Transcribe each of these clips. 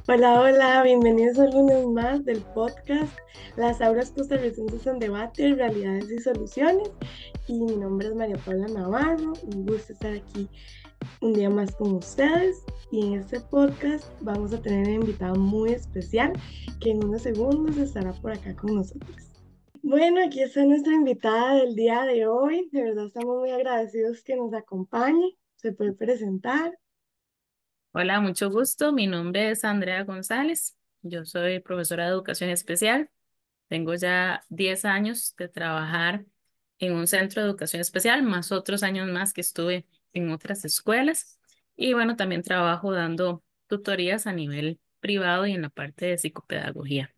Hola, hola, bienvenidos a un lunes más del podcast Las Aulas Costarricenses en Debate, Realidades y Soluciones. Y mi nombre es María Paula Navarro, un gusto estar aquí un día más con ustedes. Y en este podcast vamos a tener un invitado muy especial que en unos segundos estará por acá con nosotros. Bueno, aquí está nuestra invitada del día de hoy. De verdad estamos muy agradecidos que nos acompañe. Se puede presentar. Hola, mucho gusto. Mi nombre es Andrea González. Yo soy profesora de educación especial. Tengo ya 10 años de trabajar en un centro de educación especial, más otros años más que estuve en otras escuelas. Y bueno, también trabajo dando tutorías a nivel privado y en la parte de psicopedagogía.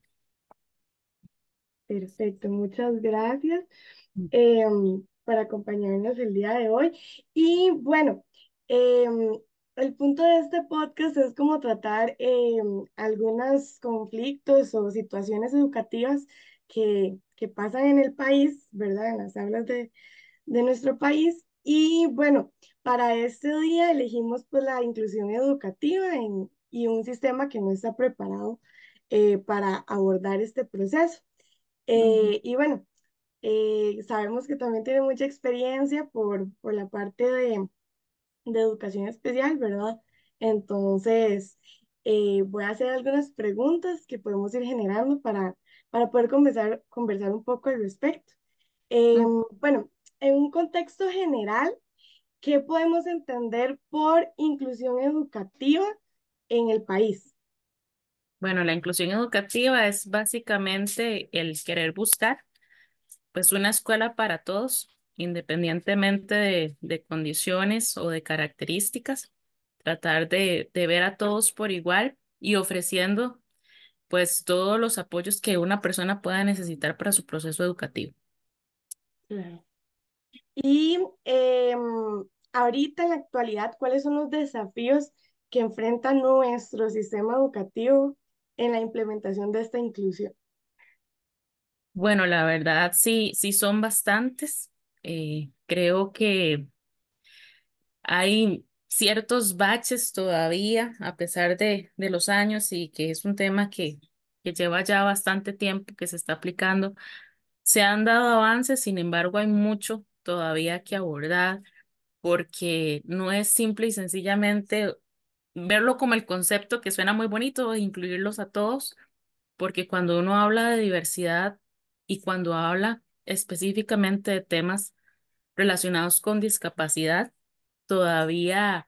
Perfecto, muchas gracias por acompañarnos el día de hoy. Y bueno, el punto de este podcast es como tratar algunos conflictos o situaciones educativas que pasan en el país, ¿verdad? En las aulas de nuestro país. Y bueno, para este día elegimos pues la inclusión educativa y un sistema que no está preparado para abordar este proceso. Ujú. Y bueno, sabemos que también tiene mucha experiencia por la parte de educación especial, ¿verdad? Entonces, voy a hacer algunas preguntas que podemos ir generando para poder conversar un poco al respecto. Mm. Bueno, en un contexto general, ¿qué podemos entender por inclusión educativa en el país? Bueno, la inclusión educativa es básicamente el querer buscar pues una escuela para todos, independientemente de condiciones o de características, tratar de ver a todos por igual y ofreciendo pues todos los apoyos que una persona pueda necesitar para su proceso educativo. Claro. Y ahorita en la actualidad, ¿cuáles son los desafíos que enfrenta nuestro sistema educativo en la implementación de esta inclusión? Bueno, la verdad sí, sí son bastantes. Creo que hay ciertos baches todavía, a pesar de los años, y que es un tema que lleva ya bastante tiempo que se está aplicando. Se han dado avances, sin embargo, hay mucho todavía que abordar porque no es simple y sencillamente verlo como el concepto que suena muy bonito, e incluirlos a todos, porque cuando uno habla de diversidad y cuando habla específicamente de temas relacionados con discapacidad, todavía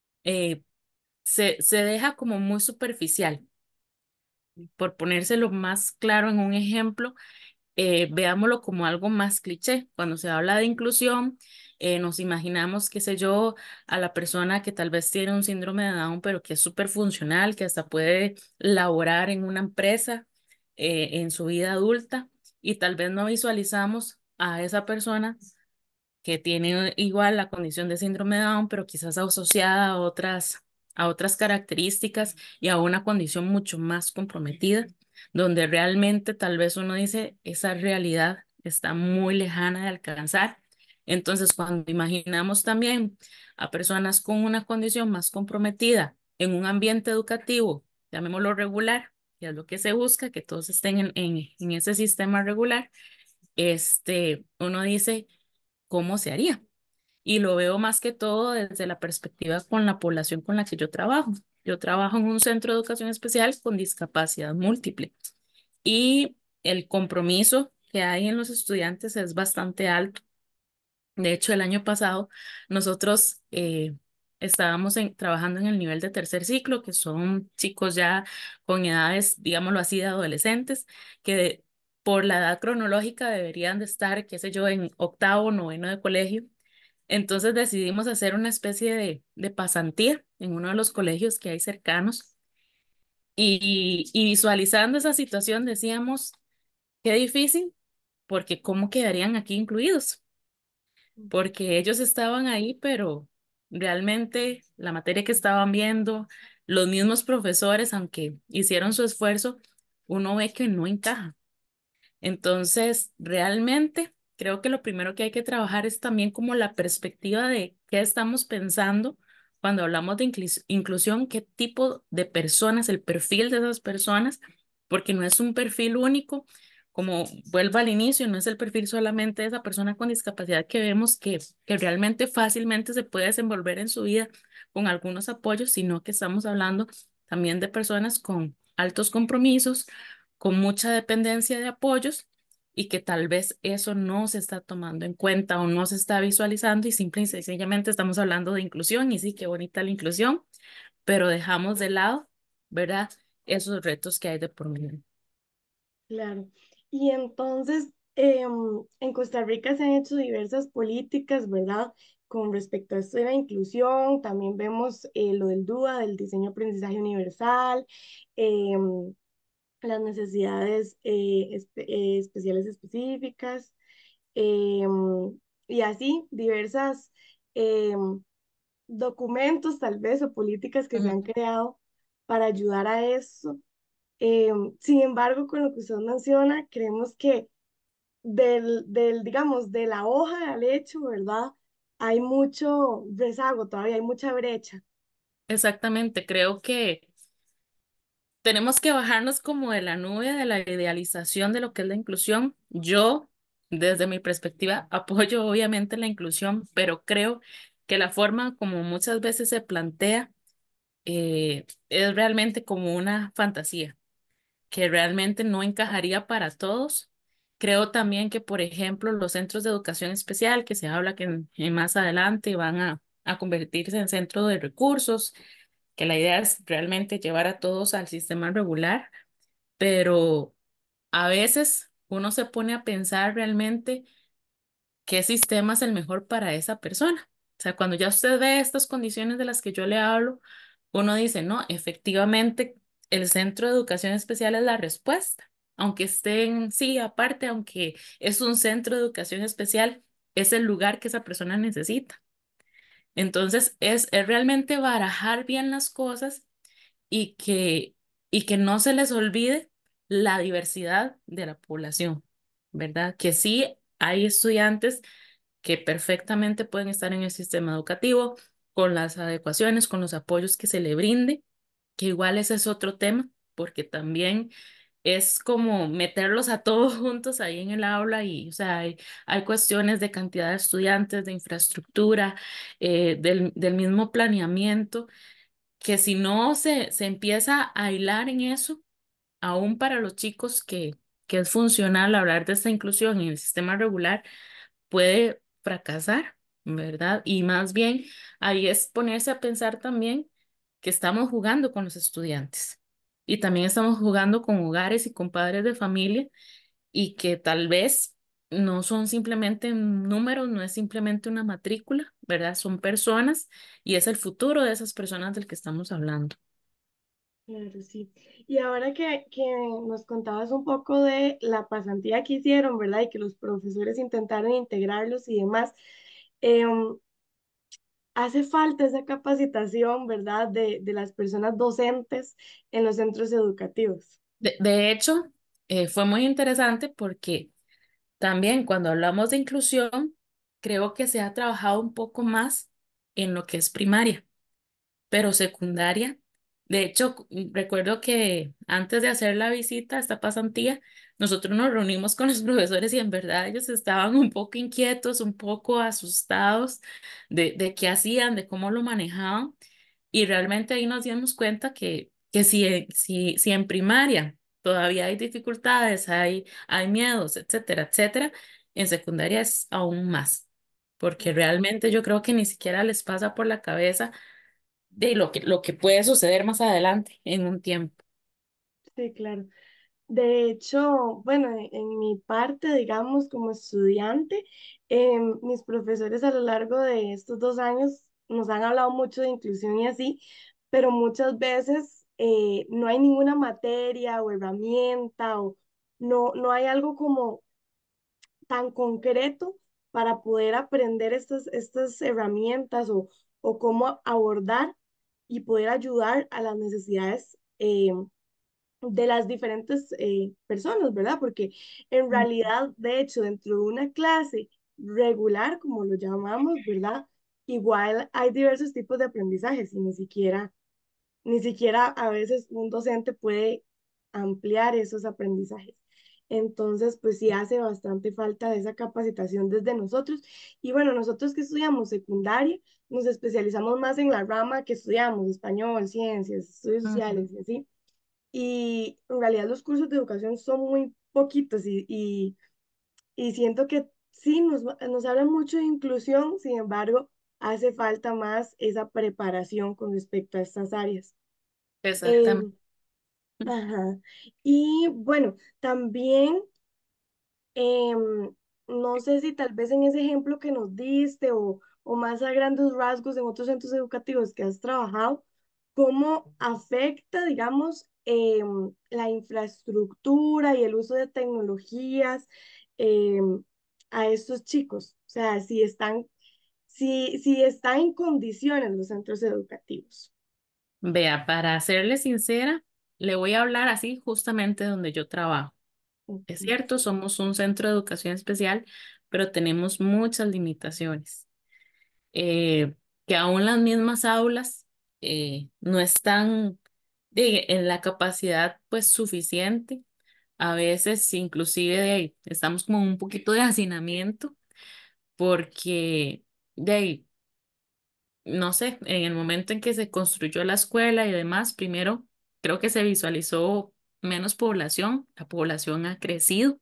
se deja como muy superficial. Por ponérselo más claro en un ejemplo, veámoslo como algo más cliché. Cuando se habla de inclusión, nos imaginamos, qué sé yo, a la persona que tal vez tiene un síndrome de Down, pero que es súper funcional, que hasta puede laborar en una empresa en su vida adulta, y tal vez no visualizamos a esa persona que tiene igual la condición de síndrome de Down, pero quizás asociada a otras características y a una condición mucho más comprometida, donde realmente tal vez uno dice, esa realidad está muy lejana de alcanzar. Entonces, cuando imaginamos también a personas con una condición más comprometida en un ambiente educativo, llamémoslo regular, que es lo que se busca, que todos estén en ese sistema regular, uno dice, ¿cómo se haría? Y lo veo más que todo desde la perspectiva con la población con la que yo trabajo. Yo trabajo en un centro de educación especial con discapacidad múltiple y el compromiso que hay en los estudiantes es bastante alto. De hecho, el año pasado nosotros estábamos trabajando en el nivel de tercer ciclo, que son chicos ya con edades, digámoslo así, de adolescentes, que por la edad cronológica deberían de estar, qué sé yo, en octavo, noveno de colegio. Entonces decidimos hacer una especie de pasantía en uno de los colegios que hay cercanos y visualizando esa situación decíamos, qué difícil, porque ¿cómo quedarían aquí incluidos? Porque ellos estaban ahí, pero realmente la materia que estaban viendo, los mismos profesores, aunque hicieron su esfuerzo, uno ve que no encaja. Entonces, realmente creo que lo primero que hay que trabajar es también como la perspectiva de qué estamos pensando cuando hablamos de inclusión, qué tipo de personas, el perfil de esas personas, porque no es un perfil único, como vuelvo al inicio, no es el perfil solamente de esa persona con discapacidad que vemos que realmente fácilmente se puede desenvolver en su vida con algunos apoyos, sino que estamos hablando también de personas con altos compromisos, con mucha dependencia de apoyos y que tal vez eso no se está tomando en cuenta o no se está visualizando y simple y sencillamente estamos hablando de inclusión y sí, qué bonita la inclusión, pero dejamos de lado, ¿verdad? Esos retos que hay de por medio. Claro. Y entonces, en Costa Rica se han hecho diversas políticas, ¿verdad? Con respecto a esto de la inclusión, también vemos lo del DUA, del diseño aprendizaje universal, em, las necesidades especiales específicas, y así diversas documentos tal vez o políticas que se han Ujú. creado para ayudar a eso. Sin embargo, con lo que usted menciona, creemos que digamos, de la hoja al hecho, ¿verdad? Hay mucho rezago todavía, hay mucha brecha. Exactamente, creo que tenemos que bajarnos como de la nube de la idealización de lo que es la inclusión. Yo, desde mi perspectiva, apoyo obviamente la inclusión, pero creo que la forma como muchas veces se plantea es realmente como una fantasía, que realmente no encajaría para todos. Creo también que, por ejemplo, los centros de educación especial, que se habla que más adelante van a convertirse en centro de recursos, que la idea es realmente llevar a todos al sistema regular, pero a veces uno se pone a pensar realmente qué sistema es el mejor para esa persona. O sea, cuando ya usted ve estas condiciones de las que yo le hablo, uno dice, no, efectivamente, el centro de educación especial es la respuesta. Aunque estén, sí, aparte, aunque es un centro de educación especial, es el lugar que esa persona necesita. Entonces, es realmente barajar bien las cosas y y que no se les olvide la diversidad de la población, ¿verdad? Que sí hay estudiantes que perfectamente pueden estar en el sistema educativo con las adecuaciones, con los apoyos que se le brinde, que igual ese es otro tema, porque también es como meterlos a todos juntos ahí en el aula y, o sea, hay cuestiones de cantidad de estudiantes, de infraestructura, del mismo planeamiento que si no se empieza a hilar en eso, aún para los chicos que es funcional hablar de esta inclusión en el sistema regular, puede fracasar, ¿verdad? Y más bien ahí es ponerse a pensar también que estamos jugando con los estudiantes y también estamos jugando con hogares y con padres de familia y que tal vez no son simplemente números, no es simplemente una matrícula, ¿verdad? Son personas y es el futuro de esas personas del que estamos hablando. Claro, sí. Y ahora que nos contabas un poco de la pasantía que hicieron, ¿verdad? Y que los profesores intentaron integrarlos y demás, em, hace falta esa capacitación, ¿verdad? De las personas docentes en los centros educativos. De hecho, fue muy interesante porque también cuando hablamos de inclusión, creo que se ha trabajado un poco más en lo que es primaria. Pero secundaria. De hecho, recuerdo que antes de hacer la visita a esta pasantía, nosotros nos reunimos con los profesores y en verdad ellos estaban un poco inquietos, un poco asustados de qué hacían, de cómo lo manejaban. Y realmente ahí nos dimos cuenta que si en primaria todavía hay dificultades, hay miedos, etcétera, etcétera, en secundaria es aún más. Porque realmente yo creo que ni siquiera les pasa por la cabeza de lo que puede suceder más adelante en un tiempo. Sí, claro. De hecho, bueno, en mi parte, digamos, como estudiante, mis profesores a lo largo de estos 2 años nos han hablado mucho de inclusión y así, pero muchas veces no hay ninguna materia o herramienta o no hay algo como tan concreto para poder aprender estas herramientas o cómo abordar y poder ayudar a las necesidades de las diferentes personas, ¿verdad? Porque en realidad, de hecho, dentro de una clase regular, como lo llamamos, ¿verdad? igual hay diversos tipos de aprendizajes y ni siquiera a veces un docente puede ampliar esos aprendizajes. Entonces, pues sí hace bastante falta de esa capacitación desde nosotros. Y bueno, nosotros que estudiamos secundaria, nos especializamos más en la rama que estudiamos, español, ciencias, estudios Ujú. sociales y así. Y en realidad los cursos de educación son muy poquitos y siento que sí, nos hablan mucho de inclusión, sin embargo, hace falta más esa preparación con respecto a estas áreas. Exactamente. Em, ajá. Y bueno, también, no sé si tal vez en ese ejemplo que nos diste o más a grandes rasgos en otros centros educativos que has trabajado, ¿cómo afecta, digamos, la infraestructura y el uso de tecnologías em, a estos chicos? O sea, si están en condiciones los centros educativos. Vea, para serle sincera, le voy a hablar así justamente donde yo trabajo. Es Ok. cierto, somos un centro de educación especial, pero tenemos muchas limitaciones. eh, que aún las mismas aulas no están en la capacidad pues suficiente. A veces inclusive estamos como en un poquito de hacinamiento porque de ahí, no sé, en el momento en que se construyó la escuela y demás, primero creo que se visualizó menos población, la población ha crecido.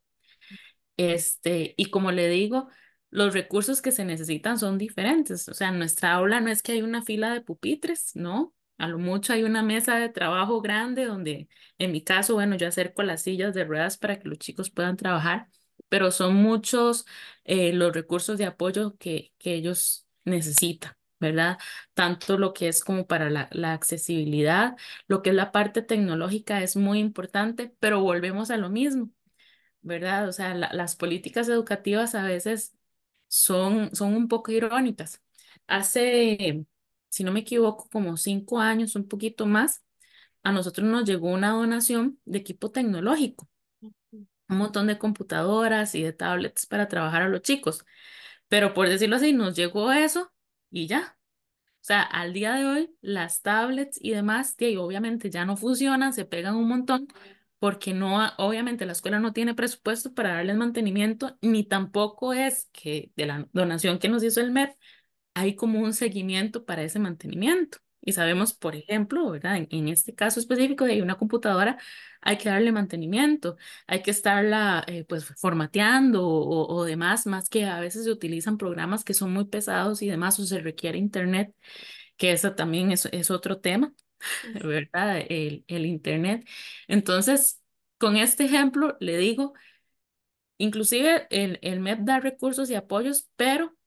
Y como le digo, los recursos que se necesitan son diferentes. O sea, en nuestra aula no es que hay una fila de pupitres, no. A lo mucho hay una mesa de trabajo grande donde, en mi caso, bueno, yo acerco las sillas de ruedas para que los chicos puedan trabajar, pero son muchos los recursos de apoyo que ellos necesitan, ¿verdad? Tanto lo que es como para la accesibilidad, lo que es la parte tecnológica es muy importante, pero volvemos a lo mismo. ¿Verdad? O sea, las políticas educativas a veces son un poco irónicas. Hace, si no me equivoco, como 5 años, un poquito más, a nosotros nos llegó una donación de equipo tecnológico, un montón de computadoras y de tablets para trabajar a los chicos. Pero por decirlo así, nos llegó eso y ya. O sea, al día de hoy, las tablets y demás, que obviamente ya no funcionan, se pegan un montón, porque no, obviamente la escuela no tiene presupuesto para darles mantenimiento, ni tampoco es que de la donación que nos hizo el MEP hay como un seguimiento para ese mantenimiento. Y sabemos, por ejemplo, ¿verdad? En este caso específico de una computadora, hay que darle mantenimiento, hay que estarla pues formateando o demás, más que a veces se utilizan programas que son muy pesados y demás, o se requiere internet, que eso también es otro tema, ¿verdad? El internet. Entonces, con este ejemplo, le digo, inclusive el MEP da recursos y apoyos, pero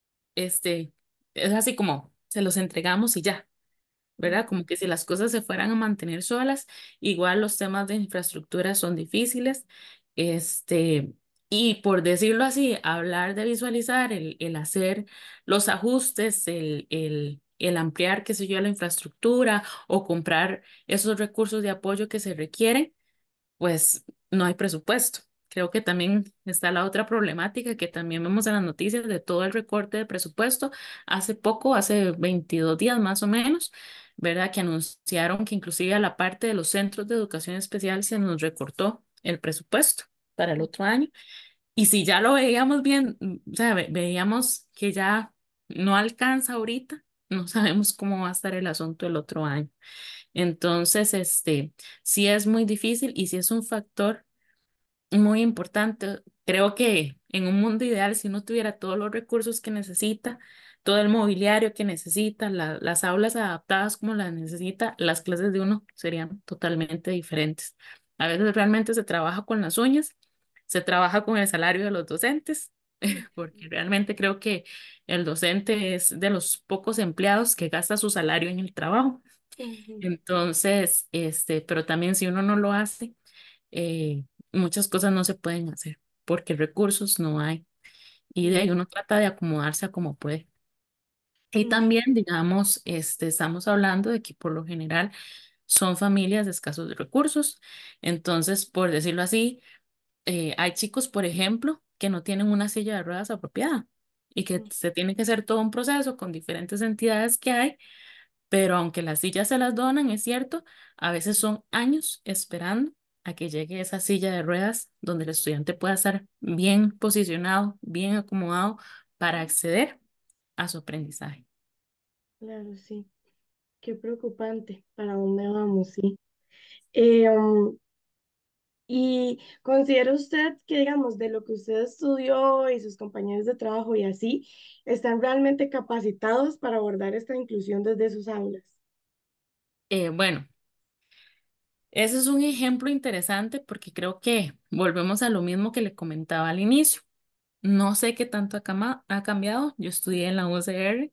es así como se los entregamos y ya, ¿verdad? Como que si las cosas se fueran a mantener solas, igual los temas de infraestructura son difíciles, este, y por decirlo así, hablar de visualizar, el hacer los ajustes, el ampliar, qué sé yo, la infraestructura o comprar esos recursos de apoyo que se requieren, pues no hay presupuesto. Creo que también está la otra problemática que también vemos en las noticias de todo el recorte de presupuesto. Hace poco, hace 22 días más o menos, ¿verdad? Que anunciaron que inclusive a la parte de los centros de educación especial se nos recortó el presupuesto para el otro año. Y si ya lo veíamos bien, o sea, veíamos que ya no alcanza ahorita, no sabemos cómo va a estar el asunto el otro año. Entonces, sí es muy difícil y sí es un factor muy importante. Creo que en un mundo ideal, si uno tuviera todos los recursos que necesita, todo el mobiliario que necesita, las aulas adaptadas como las necesita, las clases de uno serían totalmente diferentes. A veces realmente se trabaja con las uñas, se trabaja con el salario de los docentes, porque realmente creo que el docente es de los pocos empleados que gasta su salario en el trabajo. Ujú, Entonces, pero también si uno no lo hace, eh, muchas cosas no se pueden hacer porque recursos no hay y de ahí ujú, uno trata de acomodarse a como puede. Y ujú, también, digamos, estamos hablando de que por lo general son familias de escasos recursos. Entonces, por decirlo así, hay chicos, por ejemplo, que no tienen una silla de ruedas apropiada y que se tiene que hacer todo un proceso con diferentes entidades que hay, pero aunque las sillas se las donan, es cierto, a veces son años esperando a que llegue esa silla de ruedas donde el estudiante pueda estar bien posicionado, bien acomodado para acceder a su aprendizaje. Claro, sí. Qué preocupante. ¿Para dónde vamos? Sí. Eh, um, ¿Y considera usted que, digamos, de lo que usted estudió y sus compañeros de trabajo y así, están realmente capacitados para abordar esta inclusión desde sus aulas? Bueno, ese es un ejemplo interesante porque creo que volvemos a lo mismo que le comentaba al inicio. No sé qué tanto ha cambiado. Yo estudié en la UCR,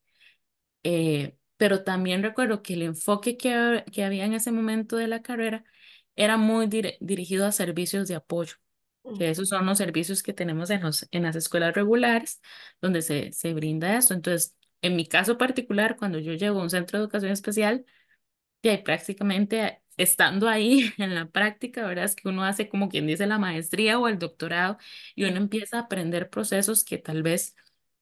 pero también recuerdo que el enfoque que había en ese momento de la carrera era muy dirigido a servicios de apoyo, que Ujú, esos son los servicios que tenemos en las escuelas regulares, donde se brinda eso. Entonces, en mi caso particular, cuando yo llego a un centro de educación especial, que prácticamente estando ahí en la práctica, ¿verdad? Es que uno hace como quien dice la maestría o el doctorado y uno ujú, empieza a aprender procesos que tal vez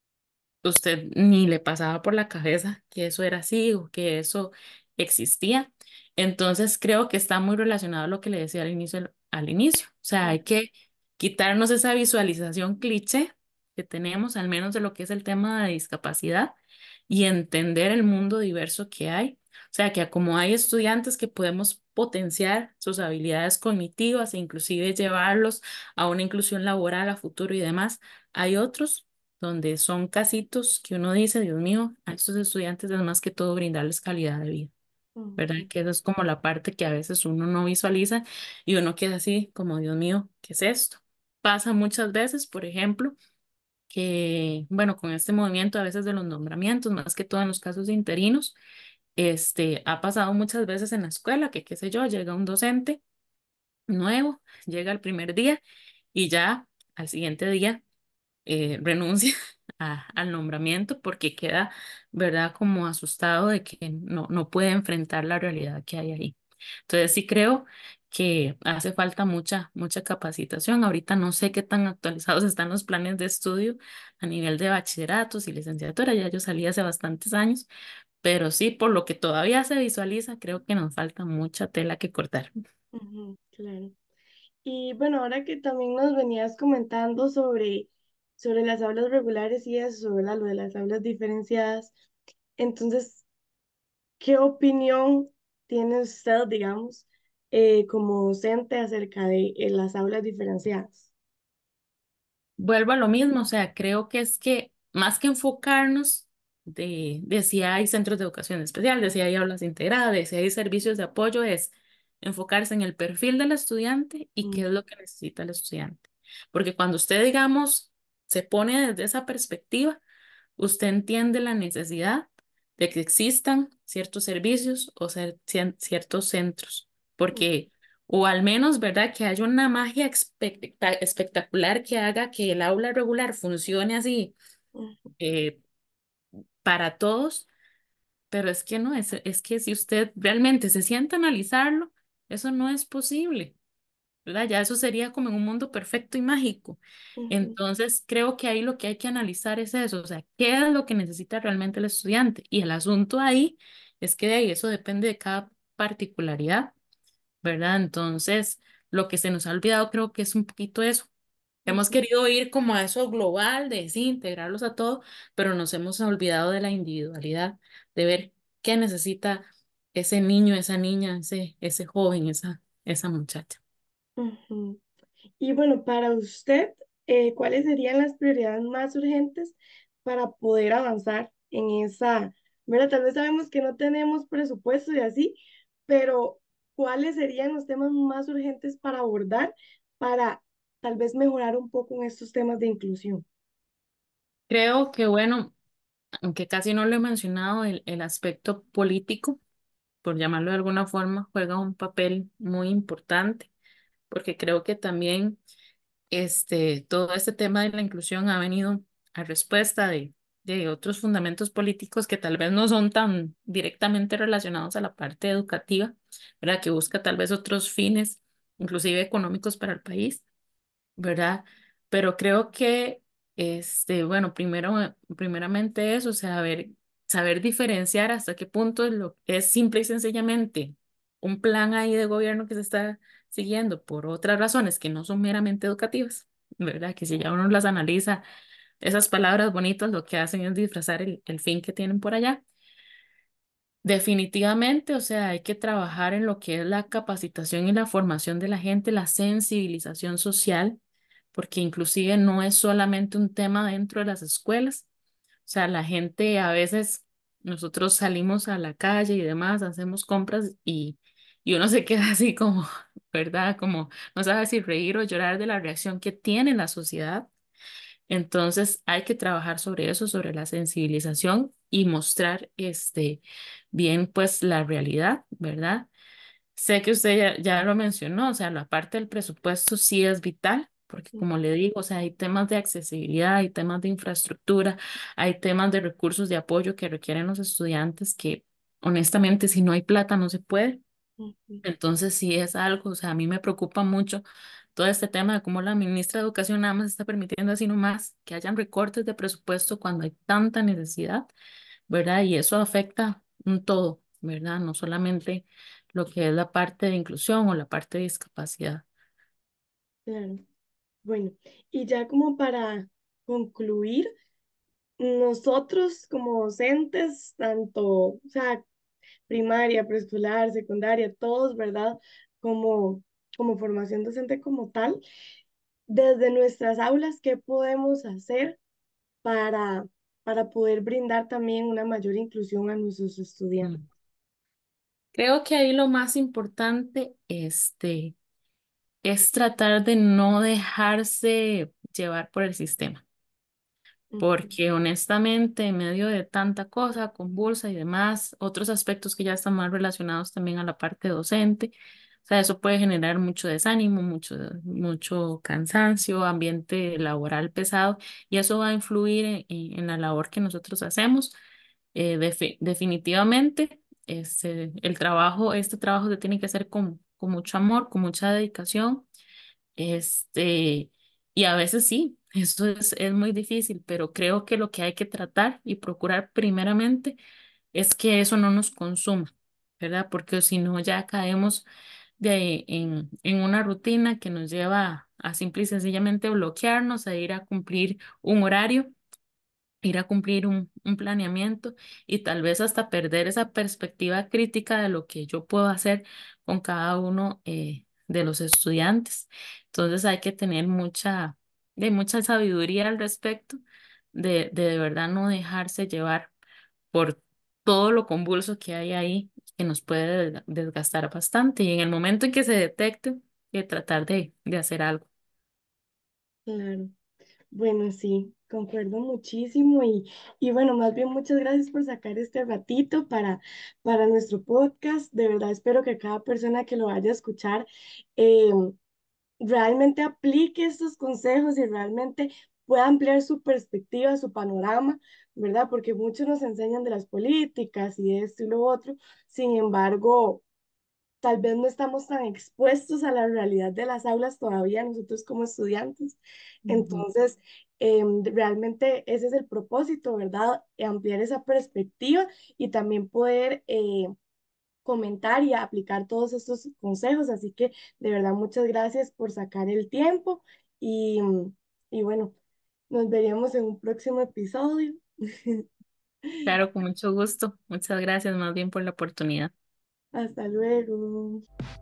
usted ni le pasaba por la cabeza que eso era así o que eso existía. Entonces creo que está muy relacionado a lo que le decía al inicio. O sea, hay ujú, que quitarnos esa visualización cliché que tenemos, al menos de lo que es el tema de discapacidad, y entender el mundo diverso que hay. O sea, que como hay estudiantes que podemos potenciar sus habilidades cognitivas e inclusive llevarlos a una inclusión laboral a futuro y demás, hay otros donde son casitos que uno dice, Dios mío, a estos estudiantes es más que todo brindarles calidad de vida, ¿verdad? ujú, Que esa es como la parte que a veces uno no visualiza y uno queda así como, Dios mío, ¿qué es esto? Pasa muchas veces, por ejemplo, que, bueno, con este movimiento a veces de los nombramientos, más que todo en los casos de interinos, ha pasado muchas veces en la escuela que, qué sé yo, llega un docente nuevo, llega el primer día y ya al siguiente día renuncia al nombramiento porque queda, ¿verdad?, como asustado de que no puede enfrentar la realidad que hay ahí. Entonces sí creo que hace falta mucha capacitación. Ahorita no sé qué tan actualizados están los planes de estudio a nivel de bachilleratos y licenciatura. Ya yo salí hace bastantes años, pero sí, por lo que todavía se visualiza, creo que nos falta mucha tela que cortar. ujú, claro. Y bueno, ahora que también nos venías comentando sobre las aulas regulares y eso, ¿verdad? Lo de las aulas diferenciadas. Entonces, ¿qué opinión tiene usted, digamos, como docente acerca de las aulas diferenciadas? Vuelvo a lo mismo, o sea, creo que es que más que enfocarnos de si hay centros de educación especial, de si hay aulas integradas, de si hay servicios de apoyo, es enfocarse en el perfil del estudiante y qué es Mm, lo que necesita el estudiante. Porque cuando usted, digamos, se pone desde esa perspectiva, usted entiende la necesidad de que existan ciertos servicios o ciertos centros, mm, porque, o al menos, ¿verdad? Que haya una magia espectacular que haga que el aula regular funcione así mm, eh, para todos, pero es que no, es que si usted realmente se sienta a analizarlo, eso no es posible. ¿Verdad? Ya eso sería como en un mundo perfecto y mágico. ujú, Entonces, creo que ahí lo que hay que analizar es eso, o sea, ¿qué es lo que necesita realmente el estudiante? Y el asunto ahí es que de ahí eso depende de cada particularidad, ¿verdad? Entonces, lo que se nos ha olvidado creo que es un poquito eso. Hemos ujú, querido ir como a eso global, de sí, integrarlos a todo, pero nos hemos olvidado de la individualidad, de ver qué necesita ese niño, esa niña, ese joven, esa muchacha. ujú. Y bueno, para usted, ¿cuáles serían las prioridades más urgentes para poder avanzar en esa? Bueno, tal vez sabemos que no tenemos presupuesto y así, pero ¿cuáles serían los temas más urgentes para abordar para tal vez mejorar un poco en estos temas de inclusión? Creo que, bueno, aunque casi no lo he mencionado, el aspecto político, por llamarlo de alguna forma, juega un papel muy importante, porque creo que también todo este tema de la inclusión ha venido a respuesta de otros fundamentos políticos que tal vez no son tan directamente relacionados a la parte educativa, ¿verdad? Que busca tal vez otros fines, inclusive económicos para el país, ¿verdad? Pero creo que Bueno, primeramente eso, o sea, saber diferenciar hasta qué punto es simple y sencillamente un plan ahí de gobierno que se está siguiendo por otras razones que no son meramente educativas, ¿verdad? Que si ya uno las analiza, esas palabras bonitas lo que hacen es disfrazar el fin que tienen por allá. Definitivamente, o sea, hay que trabajar en lo que es la capacitación y la formación de la gente, la sensibilización social, porque inclusive no es solamente un tema dentro de las escuelas. O sea, la gente a veces, nosotros salimos a la calle y demás, hacemos compras y uno se queda así como, ¿verdad? Como no sabe si reír o llorar de la reacción que tiene la sociedad. Entonces hay que trabajar sobre eso, sobre la sensibilización y mostrar bien pues la realidad, ¿verdad? Sé que usted ya lo mencionó, o sea, la parte del presupuesto sí es vital, porque como le digo, o sea, hay temas de accesibilidad, hay temas de infraestructura, hay temas de recursos de apoyo que requieren los estudiantes que honestamente si no hay plata no se puede. Ujú. Entonces sí es algo, o sea, a mí me preocupa mucho todo este tema de cómo la ministra de Educación nada más está permitiendo así nomás que hayan recortes de presupuesto cuando hay tanta necesidad, ¿verdad? Y eso afecta un todo, ¿verdad? No solamente lo que es la parte de inclusión o la parte de discapacidad. Claro. Bueno, y ya como para concluir, nosotros como docentes, tanto, o sea, primaria, preescolar, secundaria, todos, ¿verdad? Como, como formación docente como tal, desde nuestras aulas, ¿qué podemos hacer para, para poder brindar también una mayor inclusión a nuestros estudiantes? Mm. Creo que ahí lo más importante, es tratar de no dejarse llevar por el sistema. Ujú, Porque honestamente, en medio de tanta cosa, convulsa y demás, otros aspectos que ya están más relacionados también a la parte docente, o sea, eso puede generar mucho desánimo, mucho cansancio, ambiente laboral pesado, y eso va a influir en la labor que nosotros hacemos. Definitivamente, este trabajo se tiene que hacer con mucho amor, con mucha dedicación este, y a veces sí, eso es muy difícil, pero creo que lo que hay que tratar y procurar primeramente es que eso no nos consuma, ¿verdad? Porque si no ya caemos en una rutina que nos lleva a simple y sencillamente bloquearnos, a ir a cumplir un horario, ir a cumplir un planeamiento y tal vez hasta perder esa perspectiva crítica de lo que yo puedo hacer con cada uno de los estudiantes. Entonces hay que tener mucha sabiduría al respecto de verdad no dejarse llevar por todo lo convulso que hay ahí que nos puede desgastar bastante y en el momento en que se detecte, tratar de hacer algo. claro. Bueno, sí, concuerdo muchísimo y bueno, más bien muchas gracias por sacar este ratito para nuestro podcast. De verdad espero que cada persona que lo vaya a escuchar eh, realmente aplique estos consejos y realmente pueda ampliar su perspectiva, su panorama, ¿verdad? Porque muchos nos enseñan de las políticas y esto y lo otro, sin embargo, tal vez no estamos tan expuestos a la realidad de las aulas todavía nosotros como estudiantes. Ujú. Entonces, realmente ese es el propósito, ¿verdad? Ampliar esa perspectiva y también poder comentar y aplicar todos estos consejos. Así que de verdad, muchas gracias por sacar el tiempo y bueno, nos veríamos en un próximo episodio. Claro, con mucho gusto. Muchas gracias más bien por la oportunidad. Hasta luego.